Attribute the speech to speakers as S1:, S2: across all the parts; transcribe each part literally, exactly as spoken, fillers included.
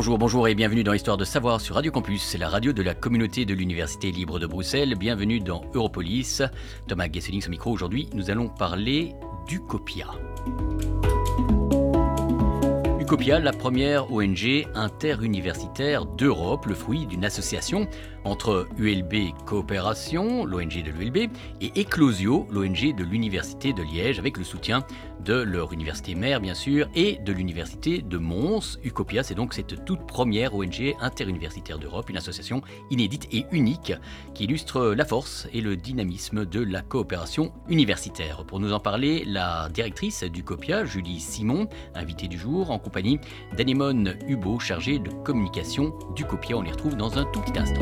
S1: Bonjour, bonjour et bienvenue dans Histoire de Savoir sur Radio Campus. C'est la radio de la communauté de l'Université libre de Bruxelles. Bienvenue dans Europolis. Thomas Gesselings au micro. Aujourd'hui, nous allons parler d'Ucopia. Ucopia, la première O N G interuniversitaire d'Europe, le fruit d'une association entre U L B Coopération, l'O N G de l'U L B, et Eclosio, l'O N G de l'Université de Liège, avec le soutien de leur université mère, bien sûr, et de l'Université de Mons. Ucopia, c'est donc cette toute première O N G interuniversitaire d'Europe, une association inédite et unique qui illustre la force et le dynamisme de la coopération universitaire. Pour nous en parler, la directrice d'Ucopia, Julie Simon, invitée du jour, en compagnie d'Anémone Hubot, chargée de communication d'Ucopia. On les retrouve dans un tout petit instant.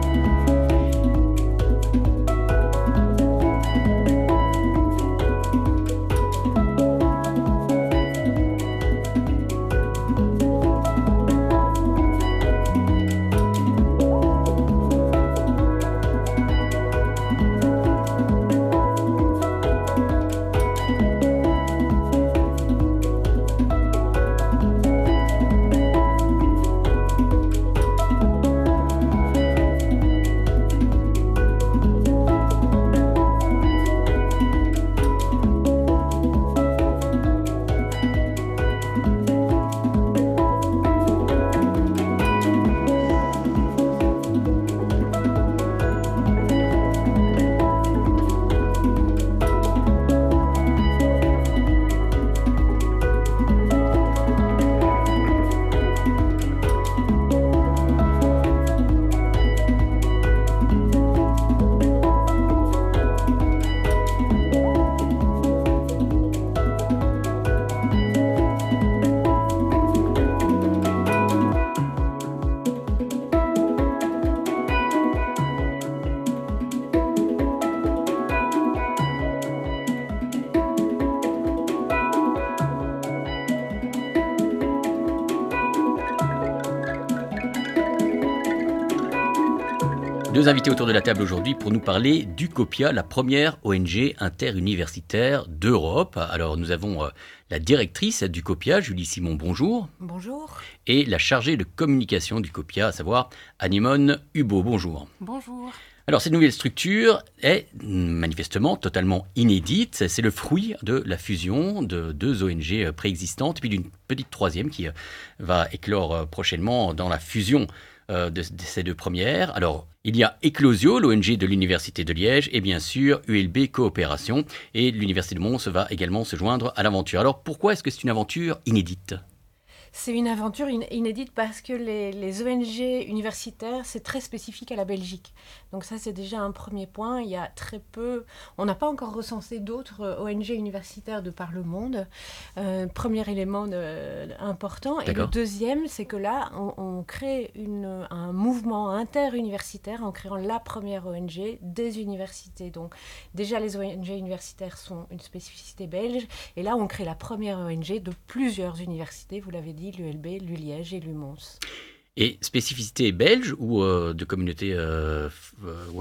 S1: Deux invités autour de la table aujourd'hui pour nous parler d'Ucopia, la première O N G interuniversitaire d'Europe. Alors nous avons euh, la directrice d'Ucopia, Julie Simon, bonjour.
S2: Bonjour.
S1: Et la chargée de communication d'Ucopia, à savoir Anémone Hubot, bonjour.
S2: Bonjour.
S1: Alors cette nouvelle structure est manifestement totalement inédite. C'est le fruit de la fusion de deux O N G préexistantes, puis d'une petite troisième qui va éclore prochainement dans la fusion de, de ces deux premières. Alors il y a Eclosio, l'O N G de l'Université de Liège, et bien sûr U L B Coopération. Et l'Université de Mons va également se joindre à l'aventure. Alors pourquoi est-ce que c'est une aventure inédite ?
S2: C'est une aventure inédite parce que les, les O N G universitaires, c'est très spécifique à la Belgique. Donc ça, c'est déjà un premier point. Il y a très peu... On n'a pas encore recensé d'autres O N G universitaires de par le monde. Euh, premier élément de, important.
S1: D'accord.
S2: Et le deuxième, c'est que là, on, on crée une, un mouvement interuniversitaire en créant la première O N G des universités. Donc déjà, les O N G universitaires sont une spécificité belge. Et là, on crée la première O N G de plusieurs universités, vous l'avez dit, l'U L B, l'U Liège et l'U Mons. Et
S1: spécificité belge ou euh, de communauté euh, Wallonie-Bruxelles ?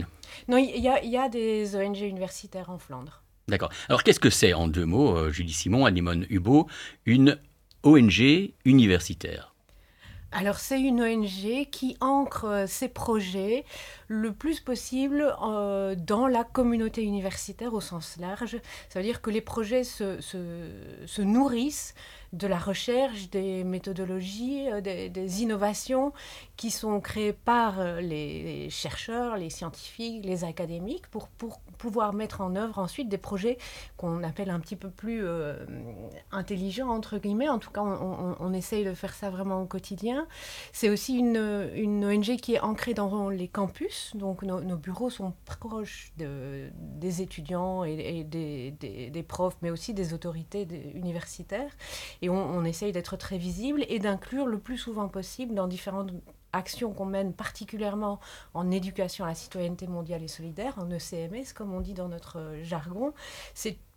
S2: Non, il y, y a des O N G universitaires en Flandre.
S1: D'accord. Alors qu'est-ce que c'est, en deux mots, euh, Julie Simon, Anémone Hubot, une O N G universitaire ?
S2: Alors, c'est une O N G qui ancre ses projets le plus possible euh, dans la communauté universitaire au sens large. Ça veut dire que les projets se, se, se nourrissent de la recherche, des méthodologies, euh, des, des innovations qui sont créées par euh, les, les chercheurs, les scientifiques, les académiques pour, pour pouvoir mettre en œuvre ensuite des projets qu'on appelle un petit peu plus euh, intelligents, entre guillemets. En tout cas, on, on, on essaye de faire ça vraiment au quotidien. C'est aussi une, une O N G qui est ancrée dans les campus. Donc, nos, nos bureaux sont proches de, des étudiants et, et des, des, des profs, mais aussi des autorités des, universitaires. Et on, on essaye d'être très visible et d'inclure le plus souvent possible dans différentes actions qu'on mène particulièrement en éducation à la citoyenneté mondiale et solidaire, en E C M S, comme on dit dans notre jargon. C'est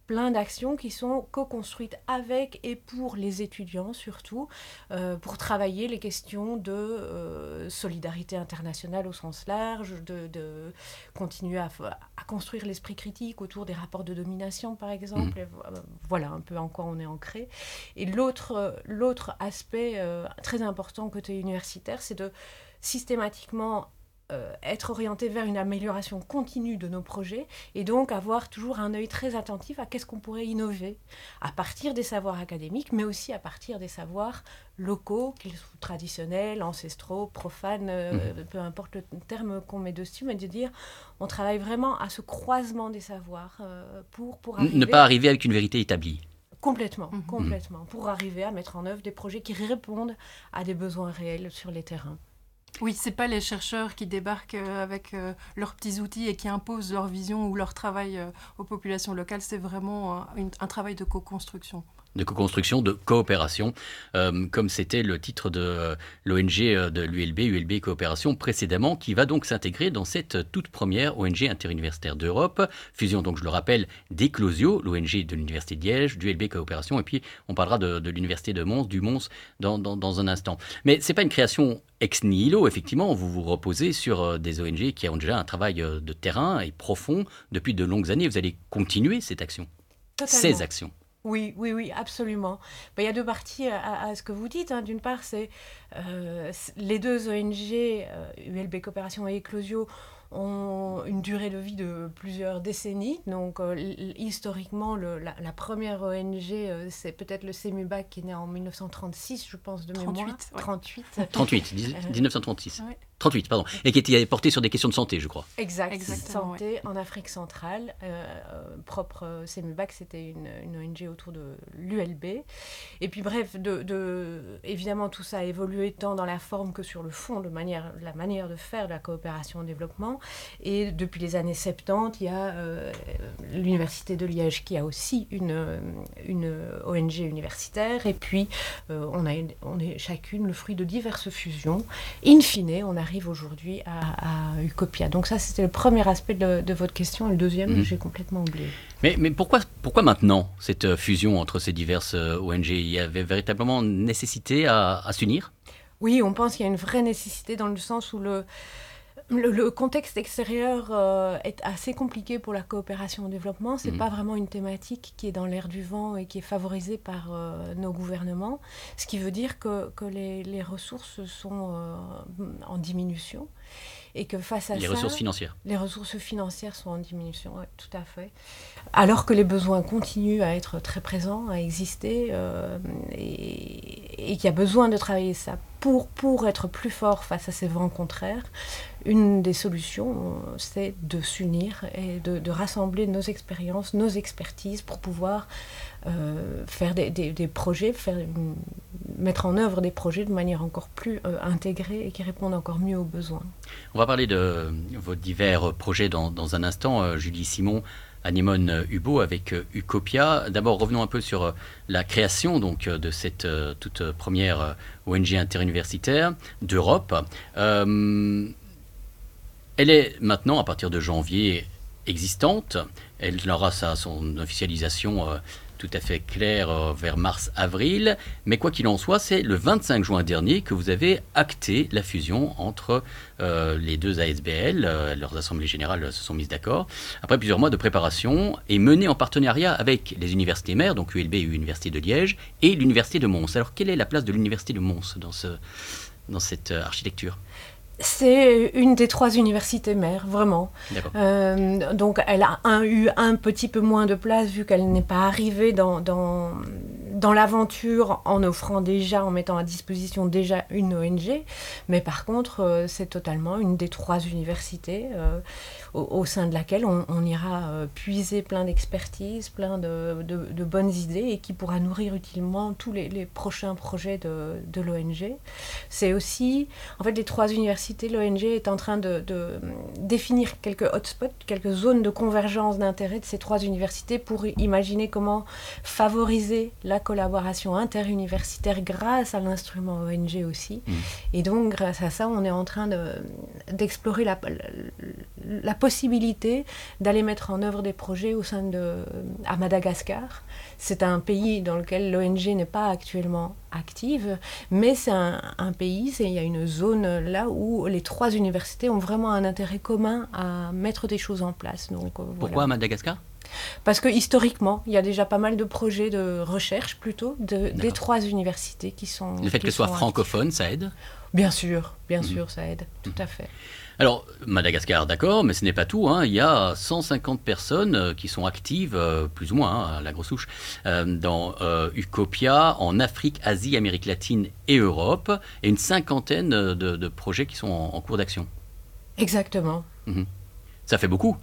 S2: plein d'actions qui sont co-construites avec et pour les étudiants surtout, euh, pour travailler les questions de euh, solidarité internationale au sens large, de, de continuer à, à construire l'esprit critique autour des rapports de domination par exemple. Mmh. Et voilà un peu en quoi on est ancré. Et l'autre, l'autre aspect euh, très important côté universitaire, c'est de systématiquement Euh, être orienté vers une amélioration continue de nos projets et donc avoir toujours un œil très attentif à qu'est-ce qu'on pourrait innover à partir des savoirs académiques, mais aussi à partir des savoirs locaux, qu'ils soient traditionnels, ancestraux, profanes, euh, mmh. peu importe le terme qu'on met dessus, mais de dire on travaille vraiment à ce croisement des savoirs euh, pour, pour arriver...
S1: Ne pas arriver avec une vérité établie.
S2: Complètement, mmh. complètement, pour arriver à mettre en œuvre des projets qui répondent à des besoins réels sur les terrains.
S3: Oui, c'est pas les chercheurs qui débarquent avec euh, leurs petits outils et qui imposent leur vision ou leur travail euh, aux populations locales. C'est vraiment un, une, un travail de co-construction.
S1: De co-construction, de coopération, euh, comme c'était le titre de euh, l'O N G de l'U L B, U L B Coopération précédemment, qui va donc s'intégrer dans cette toute première O N G interuniversitaire d'Europe. Fusion, donc je le rappelle, d'Eclosio, l'O N G de l'Université de Liège, d'U L B Coopération, et puis on parlera de, de l'Université de Mons, du Mons, dans, dans, dans un instant. Mais ce n'est pas une création ex nihilo, effectivement, vous vous reposez sur des O N G qui ont déjà un travail de terrain et profond depuis de longues années. Vous allez continuer cette action,
S2: Totalement.
S1: ces actions.
S2: Oui, oui, oui, absolument. Ben, il y a deux parties à, à ce que vous dites. Hein. D'une part, c'est euh, les deux O N G, euh, U L B Coopération et Eclosio, ont une durée de vie de plusieurs décennies. Donc, euh, historiquement, le, la, la première O N G, euh, c'est peut-être le CEMUBAC qui est né en mille neuf cent trente-six, je pense, de
S3: trente-huit,
S2: mémoire.
S3: Ouais.
S2: trente-huit.
S1: trente-huit, dix-neuf cent trente-six.
S3: Ouais.
S1: trente-huit, pardon. Et qui était porté sur des questions de santé, je crois.
S2: Exact.
S3: Exactement,
S2: Santé
S3: ouais.
S2: en Afrique centrale. Euh, propre euh, CEMUBAC, c'était une, une O N G autour de l'U L B. Et puis, bref, de, de, évidemment, tout ça a évolué tant dans la forme que sur le fond, de manière, la manière de faire de la coopération au développement. Et depuis les années soixante-dix, il y a euh, l'Université de Liège qui a aussi une, une O N G universitaire. Et puis, euh, on, a, on est chacune le fruit de diverses fusions. In fine, on arrive aujourd'hui à, à Ucopia. Donc ça, c'était le premier aspect de, de votre question. Et le deuxième, mmh. j'ai complètement oublié.
S1: Mais, mais pourquoi, pourquoi maintenant, cette fusion entre ces diverses O N G ? Il y avait véritablement nécessité à, à s'unir ?
S2: Oui, on pense qu'il y a une vraie nécessité dans le sens où le... Le, le contexte extérieur euh, est assez compliqué pour la coopération au développement. Ce n'est mmh. pas vraiment une thématique qui est dans l'air du vent et qui est favorisée par euh, nos gouvernements. Ce qui veut dire que, que les, les ressources sont euh, en diminution. Et que face à
S1: les
S2: ça...
S1: Les ressources financières.
S2: Les ressources financières sont en diminution, oui, tout à fait. Alors que les besoins continuent à être très présents, à exister, euh, et, et qu'il y a besoin de travailler ça pour, pour être plus fort face à ces vents contraires. Une des solutions, c'est de s'unir et de, de rassembler nos expériences, nos expertises pour pouvoir euh, faire des, des, des projets, faire une, mettre en œuvre des projets de manière encore plus euh, intégrée et qui répondent encore mieux aux besoins.
S1: On va parler de vos divers projets dans, dans un instant. Euh, Julie Simon, Anémone Hubo avec euh, Ucopia. D'abord, revenons un peu sur euh, la création donc, de cette euh, toute première euh, O N G interuniversitaire d'Europe. Euh, Elle est maintenant, à partir de janvier, existante. Elle aura sa, son officialisation euh, tout à fait claire euh, vers mars-avril. Mais quoi qu'il en soit, c'est le vingt-cinq juin dernier que vous avez acté la fusion entre euh, les deux A S B L. Euh, leurs assemblées générales se sont mises d'accord. Après plusieurs mois de préparation et menée en partenariat avec les universités mères, donc U L B et l'Université de Liège, et l'Université de Mons. Alors, quelle est la place de l'Université de Mons dans, ce, dans cette euh, architecture ?
S2: C'est une des trois universités mères, vraiment. Euh, donc, elle a un, eu un petit peu moins de place vu qu'elle n'est pas arrivée dans, dans, dans l'aventure en offrant déjà, en mettant à disposition déjà une O N G. Mais par contre, euh, c'est totalement une des trois universités euh, au, au sein de laquelle on, on ira euh, puiser plein d'expertise, plein de, de, de bonnes idées et qui pourra nourrir utilement tous les, les prochains projets de, de l'O N G. C'est aussi, en fait, les trois universités, l'O N G est en train de, de définir quelques hotspots, quelques zones de convergence d'intérêt de ces trois universités pour imaginer comment favoriser la collaboration interuniversitaire grâce à l'instrument O N G aussi. Mmh. Et donc, grâce à ça, on est en train de, d'explorer la, la possibilité d'aller mettre en œuvre des projets au sein de, à Madagascar. C'est un pays dans lequel l'O N G n'est pas actuellement active, mais c'est un, un pays, c'est, il y a une zone là où les trois universités ont vraiment un intérêt commun à mettre des choses en place. Donc, euh,
S1: Pourquoi
S2: voilà.
S1: à Madagascar ?
S2: Parce que historiquement, il y a déjà pas mal de projets de recherche plutôt de, des trois universités qui sont.
S1: Le fait que ce soit francophone, ça aide ?
S2: Bien sûr, bien mmh. sûr, ça aide, tout
S1: mmh.
S2: à fait.
S1: Alors, Madagascar, d'accord, mais ce n'est pas tout. Hein. Il y a cent cinquante personnes qui sont actives, euh, plus ou moins, hein, à la grosse souche, euh, dans euh, Ucopia, en Afrique, Asie, Amérique latine et Europe, et une cinquantaine de, de projets qui sont en, en cours d'action.
S2: Exactement.
S1: Mmh. Ça fait beaucoup.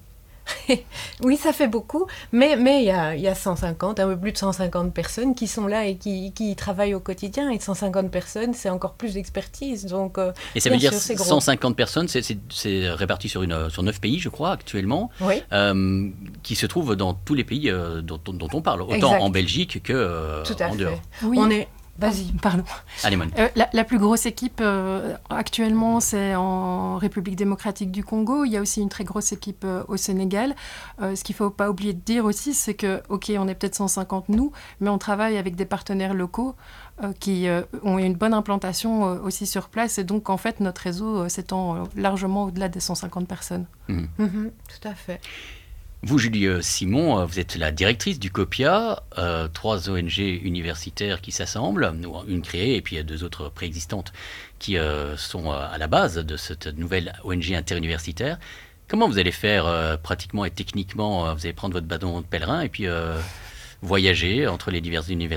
S2: Oui, ça fait beaucoup, mais mais il y a, y a cent cinquante, un peu plus de cent cinquante personnes qui sont là et qui, qui travaillent au quotidien. Et cent cinquante personnes, c'est encore plus d'expertise. Donc, euh,
S1: et ça veut dire sûr, cent cinquante personnes, c'est, c'est, c'est réparti sur, une, sur neuf pays, je crois, actuellement,
S2: oui.
S1: euh, qui se trouvent dans tous les pays euh, dont, dont on parle, autant
S2: exact.
S1: En Belgique qu'en euh, dehors.
S3: Oui.
S2: On est...
S3: Vas-y, pardon.
S1: Allez, Monique.
S3: Euh, la, la plus grosse équipe euh, actuellement, c'est en République démocratique du Congo. Il y a aussi une très grosse équipe euh, au Sénégal. Euh, ce qu'il ne faut pas oublier de dire aussi, c'est que, OK, on est peut-être cent cinquante nous, mais on travaille avec des partenaires locaux euh, qui euh, ont une bonne implantation euh, aussi sur place. Et donc, en fait, notre réseau euh, s'étend euh, largement au-delà des cent cinquante personnes.
S1: Mmh.
S2: Mmh, tout à fait.
S1: Vous, Julie Simon, vous êtes la directrice d'Ucopia, euh, trois O N G universitaires qui s'assemblent, une créée et puis il y a deux autres préexistantes qui euh, sont à la base de cette nouvelle O N G interuniversitaire. Comment vous allez faire euh, pratiquement et techniquement euh, Vous allez prendre votre bâton de pèlerin et puis euh, voyager entre les diverses universités ?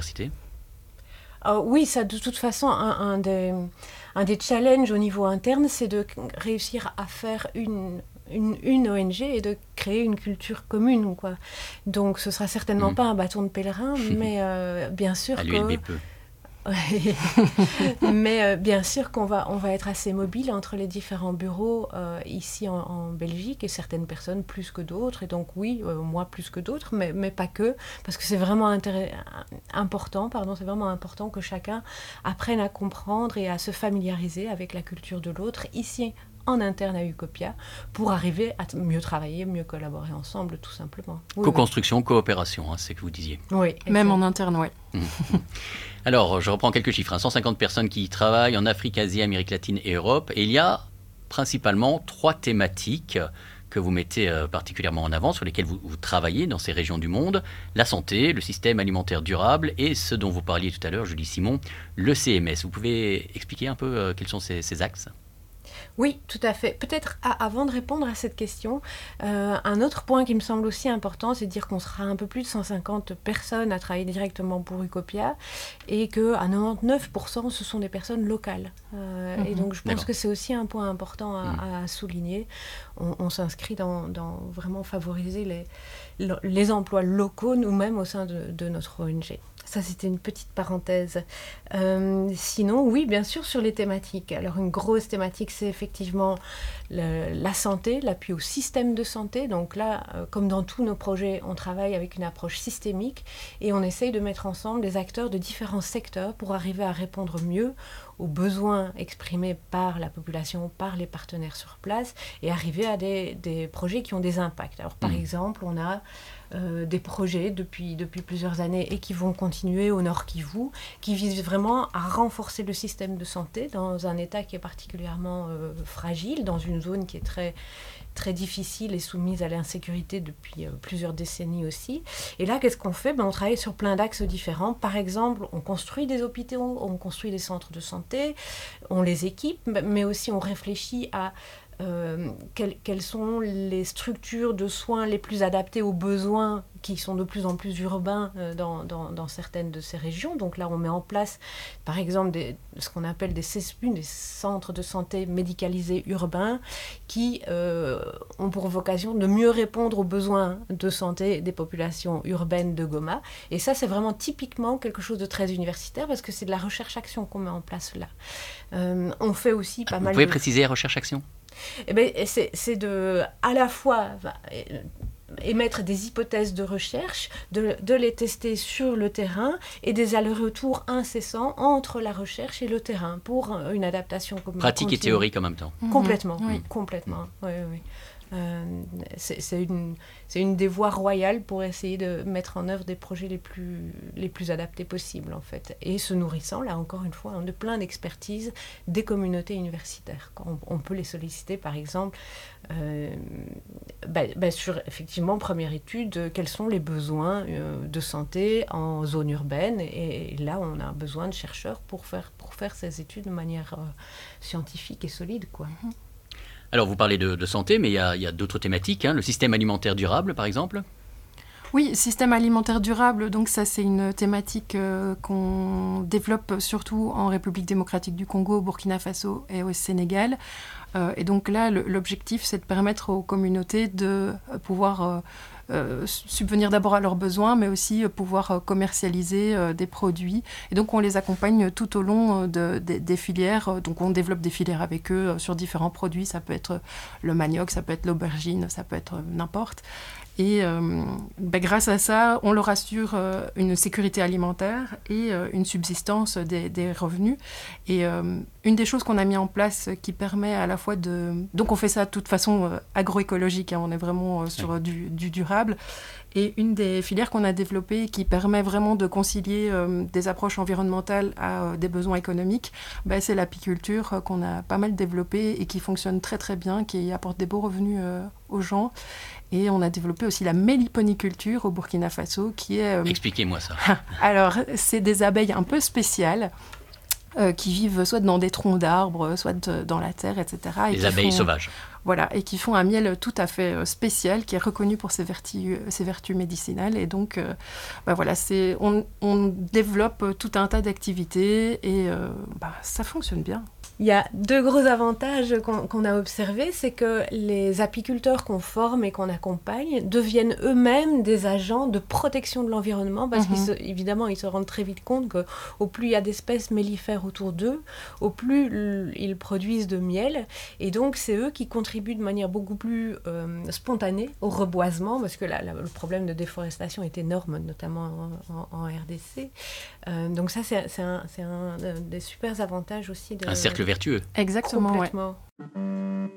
S2: Oh, oui, ça de toute façon, un, un, des, un des challenges au niveau interne, c'est de réussir à faire une... Une, une O N G et de créer une culture commune, quoi. Donc ce sera certainement mmh. pas un bâton de pèlerin, mais euh, bien sûr
S1: à
S2: que...
S1: l'U L B peu.
S2: mais euh, bien sûr qu'on va, on va être assez mobile entre les différents bureaux euh, ici en, en Belgique et certaines personnes plus que d'autres. Et donc oui, euh, moi plus que d'autres, mais, mais pas que, parce que c'est vraiment intéress- important, pardon, c'est vraiment important que chacun apprenne à comprendre et à se familiariser avec la culture de l'autre ici en interne à Ucopia pour arriver à mieux travailler, mieux collaborer ensemble, tout simplement. Oui,
S1: Co-construction, oui. coopération, hein, c'est ce que vous disiez.
S2: Oui,
S3: même en interne, oui.
S1: Mmh. Alors, je reprends quelques chiffres. Hein. cent cinquante personnes qui travaillent en Afrique, Asie, Amérique latine et Europe. Et il y a principalement trois thématiques que vous mettez euh, particulièrement en avant, sur lesquelles vous, vous travaillez dans ces régions du monde. La santé, le système alimentaire durable et ce dont vous parliez tout à l'heure, Julie Simon, le C M S. Vous pouvez expliquer un peu euh, quels sont ces, ces axes ?
S2: Oui, tout à fait. Peut-être à, avant de répondre à cette question, euh, un autre point qui me semble aussi important, c'est de dire qu'on sera un peu plus de cent cinquante personnes à travailler directement pour Ucopia et qu'à quatre-vingt-dix-neuf pour cent, ce sont des personnes locales. Euh, mmh, et donc, je pense d'accord. que c'est aussi un point important à, mmh. à souligner. On, on s'inscrit dans, dans vraiment favoriser les, les emplois locaux nous-mêmes au sein de, de notre O N G. Ça, c'était une petite parenthèse. Euh, sinon, oui, bien sûr, sur les thématiques. Alors, une grosse thématique, c'est effectivement le, la santé, l'appui au système de santé. Donc là, euh, comme dans tous nos projets, on travaille avec une approche systémique et on essaye de mettre ensemble des acteurs de différents secteurs pour arriver à répondre mieux aux besoins exprimés par la population, par les partenaires sur place et arriver à des, des projets qui ont des impacts. Alors, par mmh. exemple, on a Euh, des projets depuis, depuis plusieurs années et qui vont continuer au Nord Kivu, qui visent vraiment à renforcer le système de santé dans un état qui est particulièrement euh, fragile, dans une zone qui est très, très difficile et soumise à l'insécurité depuis euh, plusieurs décennies aussi. Et là, qu'est-ce qu'on fait ? Ben, on travaille sur plein d'axes différents. Par exemple, on construit des hôpitaux, on construit des centres de santé, on les équipe, mais aussi on réfléchit à Euh, quelles, quelles sont les structures de soins les plus adaptées aux besoins qui sont de plus en plus urbains euh, dans, dans, dans certaines de ces régions. Donc là, on met en place, par exemple, des, ce qu'on appelle des C S P U, des centres de santé médicalisés urbains, qui euh, ont pour vocation de mieux répondre aux besoins de santé des populations urbaines de Goma. Et ça, c'est vraiment typiquement quelque chose de très universitaire, parce que c'est de la recherche-action qu'on met en place là. Euh, on fait aussi pas
S1: Vous
S2: mal
S1: Vous pouvez
S2: de...
S1: préciser recherche-action ?
S2: Eh bien, c'est, c'est de, à la fois émettre des hypothèses de recherche, de, de les tester sur le terrain et des allers-retours incessants entre la recherche et le terrain pour une adaptation commune.
S1: Pratique continue. Et théorique en même temps.
S2: Complètement,
S3: mmh.
S2: oui, complètement. Mmh. Oui, oui. Euh, c'est, c'est, une, c'est une des voies royales pour essayer de mettre en œuvre des projets les plus, les plus adaptés possibles, en fait. Et se nourrissant, là encore une fois, hein, de plein d'expertises des communautés universitaires. On, on peut les solliciter, par exemple, euh, bah, bah sur, effectivement, première étude, quels sont les besoins euh, de santé en zone urbaine. Et, et là, on a besoin de chercheurs pour faire, pour faire ces études de manière euh, scientifique et solide, quoi.
S3: Mmh.
S1: Alors, vous parlez de, de santé, mais il y a, il y a d'autres thématiques, hein, le système alimentaire durable, par exemple.
S3: Oui, système alimentaire durable, donc ça c'est une thématique euh, qu'on développe surtout en République démocratique du Congo, au Burkina Faso et au Sénégal. Euh, et donc là, le, l'objectif c'est de permettre aux communautés de pouvoir euh, euh, subvenir d'abord à leurs besoins, mais aussi euh, pouvoir euh, commercialiser euh, des produits. Et donc on les accompagne tout au long euh, de, de, des filières. Donc on développe des filières avec eux euh, sur différents produits. Ça peut être le manioc, ça peut être l'aubergine, ça peut être euh, n'importe. Et euh, ben, grâce à ça, on leur assure euh, une sécurité alimentaire et euh, une subsistance des, des revenus. Et euh, une des choses qu'on a mis en place qui permet à la fois de... Donc on fait ça de toute façon euh, agroécologique, hein, on est vraiment euh, sur du, du durable. Et une des filières qu'on a développées qui permet vraiment de concilier euh, des approches environnementales à euh, des besoins économiques, ben, c'est l'apiculture euh, qu'on a pas mal développée et qui fonctionne très très bien, qui apporte des beaux revenus euh, aux gens. Et on a développé aussi la méliponiculture au Burkina Faso, qui est... Euh...
S1: Expliquez-moi ça.
S3: Alors, c'est des abeilles un peu spéciales euh, qui vivent soit dans des troncs d'arbres, soit de, dans la terre, et cetera.
S1: Les abeilles
S3: font...
S1: sauvages.
S3: Voilà, et qui font un miel tout à fait spécial, qui est reconnu pour ses vertus, ses vertus médicinales. Et donc, euh, bah voilà, c'est, on, on développe tout un tas d'activités et euh, bah, ça fonctionne bien.
S2: Il y a deux gros avantages qu'on, qu'on a observés, c'est que les apiculteurs qu'on forme et qu'on accompagne deviennent eux-mêmes des agents de protection de l'environnement, parce mm-hmm. qu'évidemment, ils se rendent très vite compte qu'au plus il y a d'espèces mellifères autour d'eux, au plus l- ils produisent de miel, et donc c'est eux qui contribuent de manière beaucoup plus euh, spontanée au reboisement, parce que là, là, le problème de déforestation est énorme, notamment en, en, en R D C. Euh, donc ça, c'est, c'est, un, c'est un des super avantages aussi. De,
S1: un cercle vertueux.
S3: Exactement,
S2: complètement.
S3: Ouais.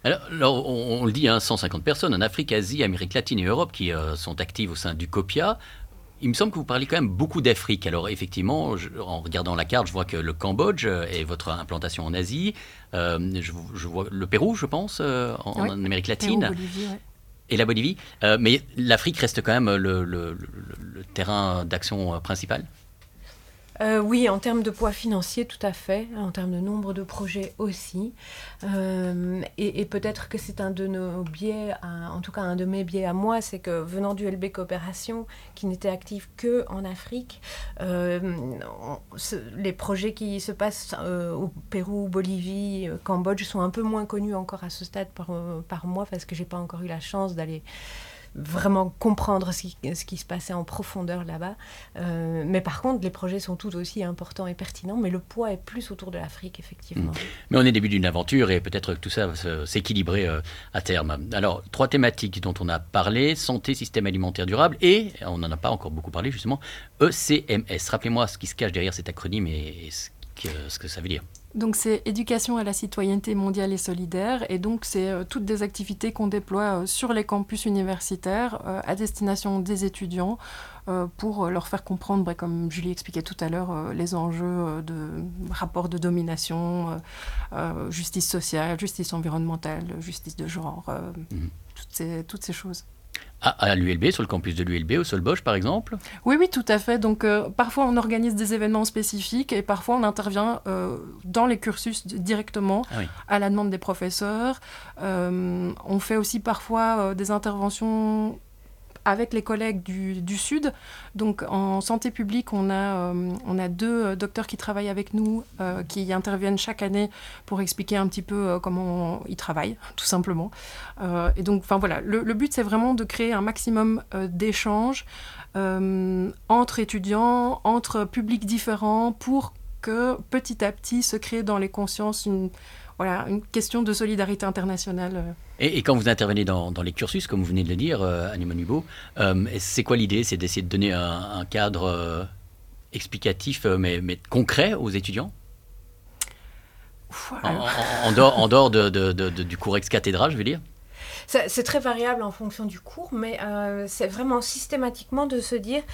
S1: Alors, alors, on, on le dit, hein, cent cinquante personnes en Afrique, Asie, Amérique latine et Europe qui euh, sont actives au sein du COPIA. Il me semble que vous parlez quand même beaucoup d'Afrique. Alors effectivement, je, en regardant la carte, je vois que le Cambodge est votre implantation en Asie. Euh, je, je vois le Pérou, je pense, euh, en,
S3: oui,
S1: en Amérique latine.
S3: Pérou, Bolivie, ouais.
S1: Et la Bolivie. Euh, mais l'Afrique reste quand même le, le, le, le terrain d'action principal.
S2: Euh, oui, en termes de poids financier, tout à fait. En termes de nombre de projets aussi. Euh, et, et peut-être que c'est un de nos biais, un, en tout cas un de mes biais à moi, c'est que venant du L B Coopération, qui n'était actif qu'en Afrique, euh, on, ce, les projets qui se passent euh, au Pérou, Bolivie, euh, Cambodge sont un peu moins connus encore à ce stade par, euh, par moi, parce que je n'ai pas encore eu la chance d'aller vraiment comprendre ce qui, ce qui se passait en profondeur là-bas. Euh, mais par contre, les projets sont tout aussi importants et pertinents, mais le poids est plus autour de l'Afrique, effectivement. Mmh.
S1: Mais on est au début d'une aventure et peut-être que tout ça va se, s'équilibrer euh, à terme. Alors, trois thématiques dont on a parlé, santé, système alimentaire durable et, on n'en a pas encore beaucoup parlé justement, E C M S. Rappelez-moi ce qui se cache derrière cet acronyme et, et ce, que, ce que ça veut dire.
S3: Donc c'est éducation à la citoyenneté mondiale et solidaire, et donc c'est euh, toutes des activités qu'on déploie euh, sur les campus universitaires euh, à destination des étudiants euh, pour leur faire comprendre, bah, comme Julie expliquait tout à l'heure, euh, les enjeux euh, de rapports de domination, euh, euh, justice sociale, justice environnementale, justice de genre, euh, mmh. toutes, ces, toutes ces choses.
S1: À, à l'U L B, sur le campus de l'U L B, au Solbosch par exemple?
S3: Oui, oui, tout à fait. Donc euh, parfois on organise des événements spécifiques et parfois on intervient euh, dans les cursus directement ah oui. à la demande des professeurs. Euh, on fait aussi parfois euh, des interventions avec les collègues du, du Sud. Donc en santé publique, on a, euh, on a deux euh, docteurs qui travaillent avec nous, euh, qui interviennent chaque année pour expliquer un petit peu euh, comment ils travaillent, tout simplement. Euh, et donc, enfin voilà, le, le but, c'est vraiment de créer un maximum euh, d'échanges euh, entre étudiants, entre publics différents, pour que petit à petit se crée dans les consciences une... Voilà, une question de solidarité internationale.
S1: Et, et quand vous intervenez dans, dans les cursus, comme vous venez de le dire, euh, Anne-Emmanuelle Hubault, euh, c'est quoi l'idée? C'est d'essayer de donner un, un cadre euh, explicatif, euh, mais, mais concret aux étudiants? Ouf, en, en, en dehors, en dehors de, de, de, de, du cours ex-cathédrale, je veux dire?
S2: c'est, c'est très variable en fonction du cours, mais euh, c'est vraiment systématiquement de se dire...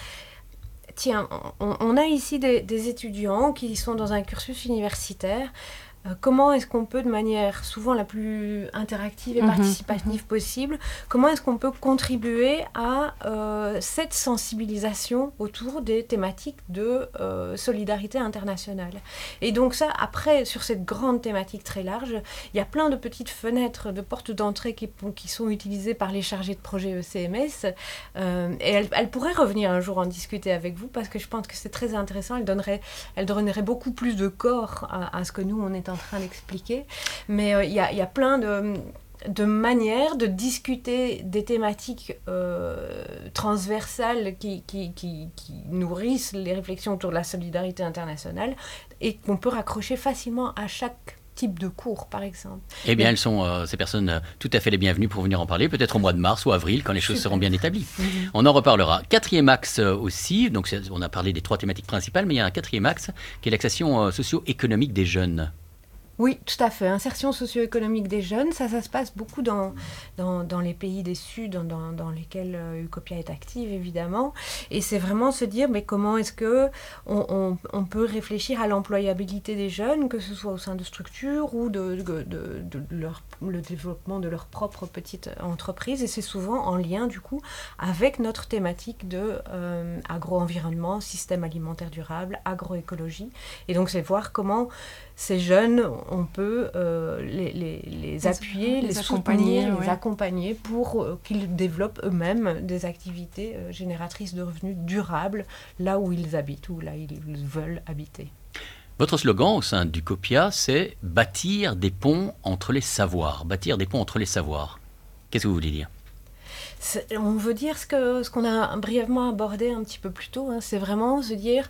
S2: Tiens, on, on a ici des, des étudiants qui sont dans un cursus universitaire. Euh, comment est-ce qu'on peut, de manière souvent la plus interactive et mmh, participative mmh. possible, comment est-ce qu'on peut contribuer à euh, cette sensibilisation autour des thématiques de euh, solidarité internationale? Et donc ça, après, sur cette grande thématique très large, il y a plein de petites fenêtres, de portes d'entrée qui, qui sont utilisées par les chargés de projet E C M S. Euh, et elle, elle pourrait revenir un jour en discuter avec vous, parce que je pense que c'est très intéressant. Elle donnerait, elle donnerait beaucoup plus de corps à, à ce que nous, on est en train d'expliquer, mais il euh, y, y a plein de, de manières de discuter des thématiques euh, transversales qui, qui, qui, qui nourrissent les réflexions autour de la solidarité internationale et qu'on peut raccrocher facilement à chaque type de cours, par exemple.
S1: Eh bien, elles sont, euh, ces personnes, euh, tout à fait les bienvenues pour venir en parler, peut-être au mois de mars ou avril, quand les choses seront bien établies. Mm-hmm. On en reparlera. Quatrième axe euh, aussi, donc on a parlé des trois thématiques principales, mais il y a un quatrième axe qui est l'accession euh, socio-économique des jeunes.
S2: Oui, tout à fait. Insertion socio-économique des jeunes, ça, ça se passe beaucoup dans, dans, dans les pays des Sud, dans, dans lesquels euh, Ucopia est active, évidemment. Et c'est vraiment se dire, mais comment est-ce qu'on on, on peut réfléchir à l'employabilité des jeunes, que ce soit au sein de structures ou de, de, de, de leur, le développement de leur propre petite entreprise. Et c'est souvent en lien, du coup, avec notre thématique de euh, agro-environnement, système alimentaire durable, agroécologie. Et donc, c'est voir comment ces jeunes, on peut euh, les, les, les appuyer, les, les accompagner, soutenir, ouais. les accompagner pour euh, qu'ils développent eux-mêmes des activités euh, génératrices de revenus durables là où ils habitent, ou là où ils veulent habiter.
S1: Votre slogan au sein du COPIA, c'est « Bâtir des ponts entre les savoirs ». Bâtir des ponts entre les savoirs. Qu'est-ce que vous voulez dire ?
S2: C'est, on veut dire ce, que, ce qu'on a brièvement abordé un petit peu plus tôt, hein, c'est vraiment se dire...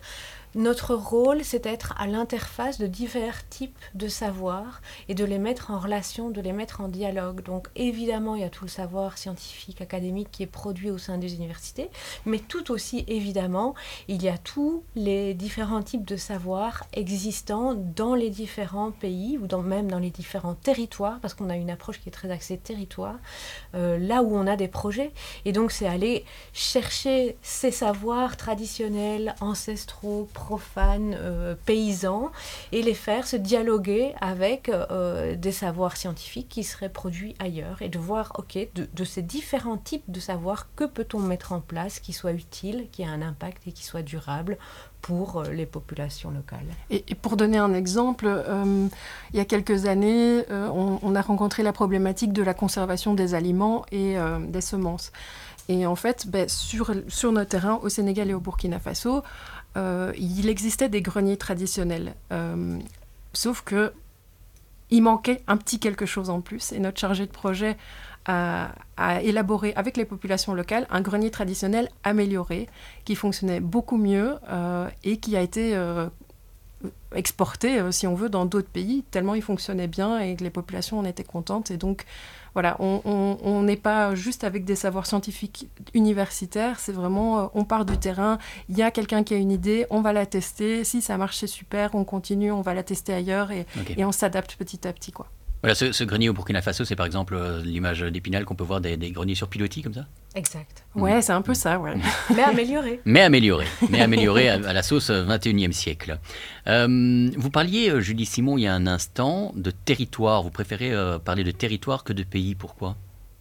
S2: Notre rôle, c'est d'être à l'interface de divers types de savoirs et de les mettre en relation, de les mettre en dialogue. Donc évidemment, il y a tout le savoir scientifique, académique qui est produit au sein des universités, mais tout aussi évidemment, il y a tous les différents types de savoirs existants dans les différents pays ou dans, même dans les différents territoires, parce qu'on a une approche qui est très axée territoire, euh, là où on a des projets. Et donc c'est aller chercher ces savoirs traditionnels, ancestraux, profanes, euh, paysans, et les faire se dialoguer avec euh, des savoirs scientifiques qui seraient produits ailleurs, et de voir, ok, de, de ces différents types de savoirs, que peut-on mettre en place qui soit utile, qui ait un impact et qui soit durable pour les populations locales.
S3: Et, et pour donner un exemple, euh, il y a quelques années, euh, on, on a rencontré la problématique de la conservation des aliments et euh, des semences. Et en fait, ben, sur, sur notre terrain, au Sénégal et au Burkina Faso, euh, il existait des greniers traditionnels. Euh, sauf que il manquait un petit quelque chose en plus. Et notre chargé de projet a, a élaboré avec les populations locales un grenier traditionnel amélioré qui fonctionnait beaucoup mieux euh, et qui a été euh, exporté, euh, si on veut, dans d'autres pays, tellement il fonctionnait bien et que les populations en étaient contentes. Et donc, voilà, on n'est pas juste avec des savoirs scientifiques universitaires, c'est vraiment, euh, on part du terrain, il y a quelqu'un qui a une idée, on va la tester, si ça marche, c'est super, on continue, on va la tester ailleurs et, okay. et on s'adapte petit à petit, quoi.
S1: Voilà, ce, ce grenier au Burkina Faso, c'est par exemple euh, l'image d'Épinal qu'on peut voir des, des greniers sur pilotis comme ça ?
S2: Exact.
S3: Ouais, mmh. c'est un peu ça, ouais.
S2: Mais amélioré.
S1: Mais amélioré, mais amélioré à, à la sauce vingt et unième siècle. Euh, vous parliez, Julie Simon, il y a un instant, de territoire. Vous préférez euh, parler de territoire que de pays, pourquoi ?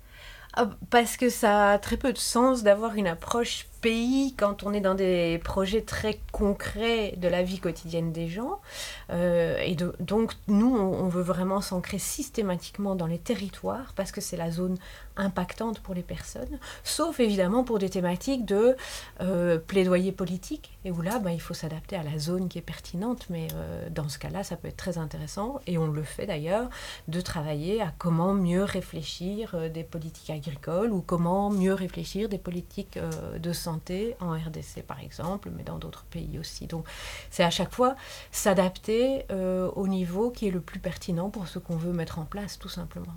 S2: Parce que ça a très peu de sens d'avoir une approche pays quand on est dans des projets très concrets de la vie quotidienne des gens. Euh, et de, donc, nous, on, on veut vraiment s'ancrer systématiquement dans les territoires parce que c'est la zone impactante pour les personnes, sauf évidemment pour des thématiques de euh, plaidoyer politique, et où là, ben, il faut s'adapter à la zone qui est pertinente, mais euh, dans ce cas-là, ça peut être très intéressant, et on le fait d'ailleurs, de travailler à comment mieux réfléchir euh, des politiques agricoles, ou comment mieux réfléchir des politiques euh, de santé, en R D C par exemple, mais dans d'autres pays aussi. Donc c'est à chaque fois s'adapter euh, au niveau qui est le plus pertinent pour ce qu'on veut mettre en place, tout simplement.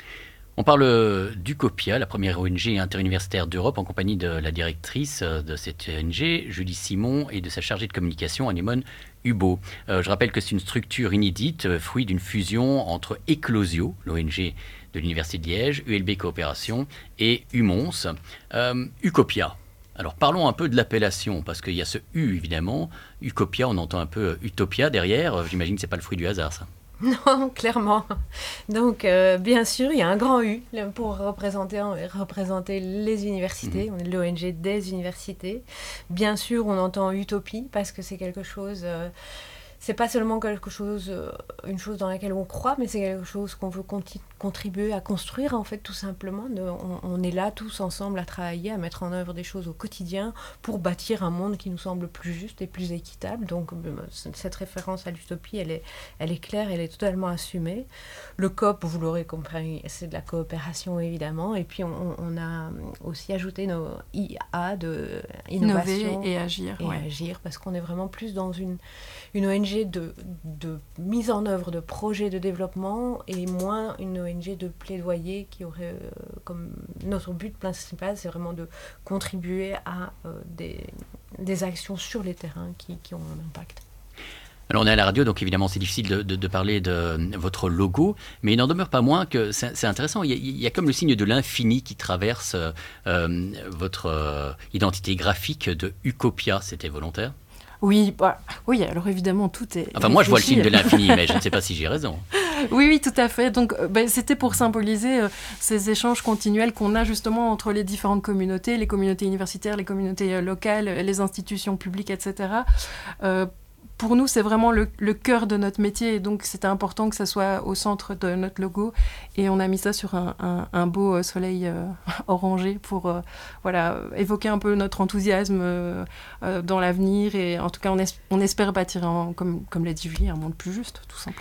S1: On parle d'Ucopia, la première O N G interuniversitaire d'Europe, en compagnie de la directrice de cette O N G, Julie Simon, et de sa chargée de communication, Anémone Hubo. Euh, je rappelle que c'est une structure inédite, fruit d'une fusion entre Eclosio, l'O N G de l'Université de Liège, U L B Coopération, et Umons. Euh, Ucopia. Alors parlons un peu de l'appellation, parce qu'il y a ce U évidemment. Ucopia, on entend un peu Utopia derrière. J'imagine que ce n'est pas le fruit du hasard, ça.
S2: Non, clairement. Donc, euh, bien sûr, il y a un grand U pour représenter, représenter les universités. Mmh. On est l'O N G des universités. Bien sûr, on entend utopie parce que c'est quelque chose... Euh, c'est pas seulement quelque chose, euh, une chose dans laquelle on croit, mais c'est quelque chose qu'on veut conti- contribuer à construire, en fait, tout simplement. De, on, on est là tous ensemble à travailler, à mettre en œuvre des choses au quotidien pour bâtir un monde qui nous semble plus juste et plus équitable. Donc, euh, cette référence à l'utopie, elle est, elle est claire, elle est totalement assumée. Le C O P, vous l'aurez compris, c'est de la coopération, évidemment. Et puis, on, on a aussi ajouté nos I A de innovation.
S3: Innover et agir.
S2: Et
S3: ouais.
S2: agir, parce qu'on est vraiment plus dans une, une O N G De, de mise en œuvre de projets de développement et moins une O N G de plaidoyer qui aurait euh, comme notre but principal, c'est vraiment de contribuer à euh, des, des actions sur les terrains qui, qui ont un impact.
S1: Alors on est à la radio, donc évidemment c'est difficile de, de, de parler de votre logo, mais il n'en demeure pas moins que c'est, c'est intéressant. Il y, a, il y a comme le signe de l'infini qui traverse euh, votre euh, identité graphique de Ucopia. C'était volontaire ?
S3: Oui, bah, oui, alors évidemment, tout est...
S1: Enfin, réfléchi. Moi, je vois le signe de l'infini, mais je ne sais pas si j'ai raison.
S3: Oui, oui, tout à fait. Donc, euh, ben, c'était pour symboliser euh, ces échanges continuels qu'on a justement entre les différentes communautés, les communautés universitaires, les communautés euh, locales, les institutions publiques, et cetera. Euh, Pour nous, c'est vraiment le, le cœur de notre métier, et donc c'était important que ça soit au centre de notre logo. Et on a mis ça sur un, un, un beau soleil euh, orangé pour euh, voilà, évoquer un peu notre enthousiasme euh, euh, dans l'avenir. Et en tout cas, on, es, on espère bâtir, un, comme, comme l'a dit Julie, un monde plus juste, tout simplement.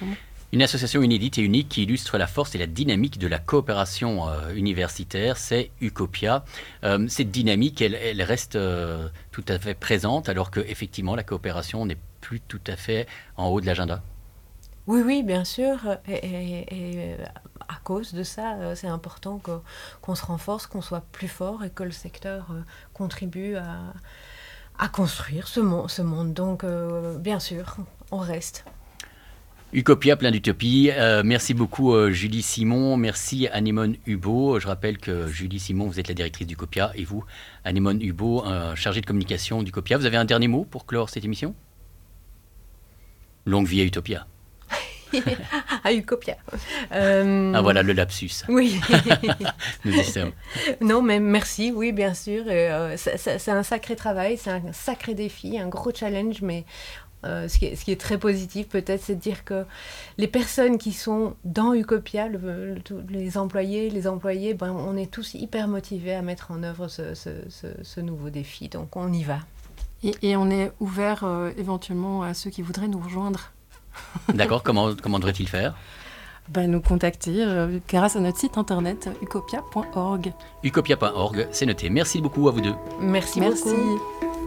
S1: Une association inédite et unique qui illustre la force et la dynamique de la coopération euh, universitaire, c'est Ucopia. Euh, cette dynamique, elle, elle reste euh, tout à fait présente, alors qu'effectivement, la coopération n'est plus tout à fait en haut de l'agenda.
S2: Oui, oui, bien sûr. Et, et, et à cause de ça, c'est important que, qu'on se renforce, qu'on soit plus fort et que le secteur contribue à, à construire ce monde. Ce monde. Donc, euh, bien sûr, on reste.
S1: Ucopia, plein d'utopie. Euh, merci beaucoup euh, Julie Simon, merci Anémone Hubot. Je rappelle que Julie Simon, vous êtes la directrice d'Ucopia et vous, Anémone Hubot, euh, chargée de communication d'Ucopia. Vous avez un dernier mot pour clore cette émission ? Longue vie à Utopia.
S2: À Ucopia. Euh...
S1: Ah voilà le lapsus.
S2: Oui.
S1: Nous y sommes.
S2: Non mais merci, oui bien sûr. Et, euh, c'est, c'est un sacré travail, c'est un sacré défi, un gros challenge, mais Euh, ce, qui est, ce qui est très positif peut-être, c'est de dire que les personnes qui sont dans Ucopia, le, le, les employés, les employés, ben, on est tous hyper motivés à mettre en œuvre ce, ce, ce, ce nouveau défi. Donc on y va.
S3: Et, et on est ouvert euh, éventuellement à ceux qui voudraient nous rejoindre.
S1: D'accord, comment, comment devraient-ils faire ?
S3: Ben, nous contacter euh, grâce à notre site internet ucopia point org.
S1: ucopia point org, c'est noté. Merci beaucoup à vous deux.
S2: Merci,
S3: Merci
S2: beaucoup.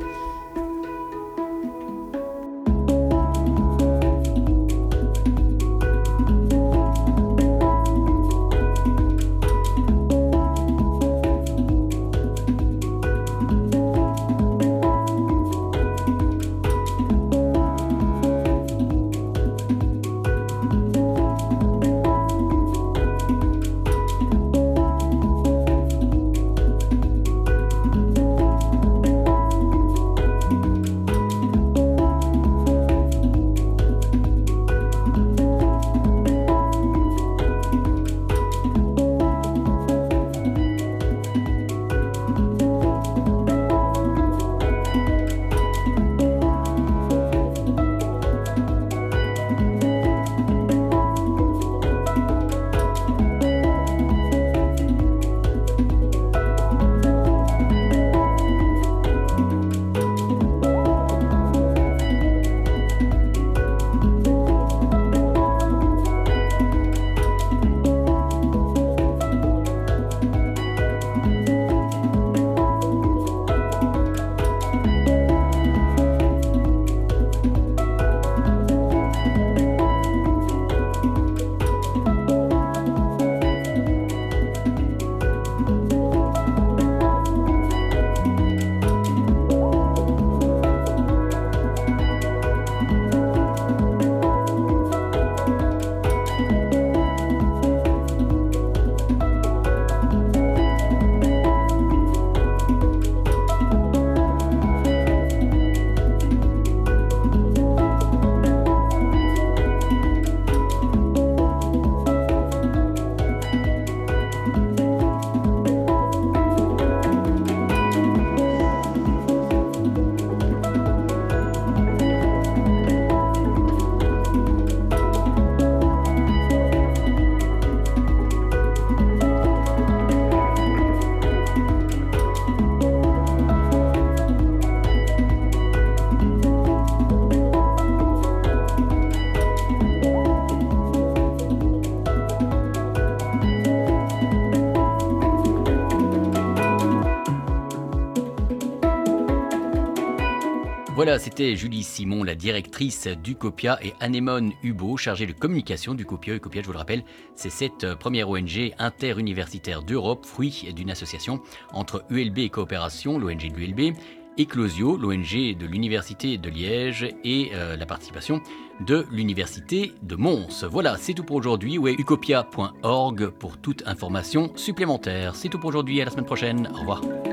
S1: Voilà, c'était Julie Simon, la directrice d'Ucopia, et Anémone Hubot, chargée de communication d'Ucopia. Ucopia, je vous le rappelle, c'est cette première O N G interuniversitaire d'Europe, fruit d'une association entre U L B et Coopération, l'O N G de l'U L B, Eclosio, l'O N G de l'Université de Liège, et euh, la participation de l'Université de Mons. Voilà, c'est tout pour aujourd'hui. Ouais, ucopia point org pour toute information supplémentaire. C'est tout pour aujourd'hui, à la semaine prochaine. Au revoir.